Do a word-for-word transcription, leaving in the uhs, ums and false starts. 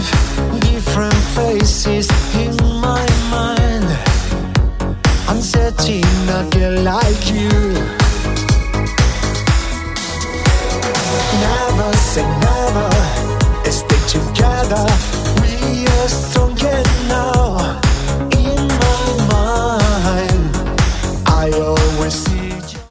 different faces in my mind. I'm searching a girl like you. Never say never, stay together. We are so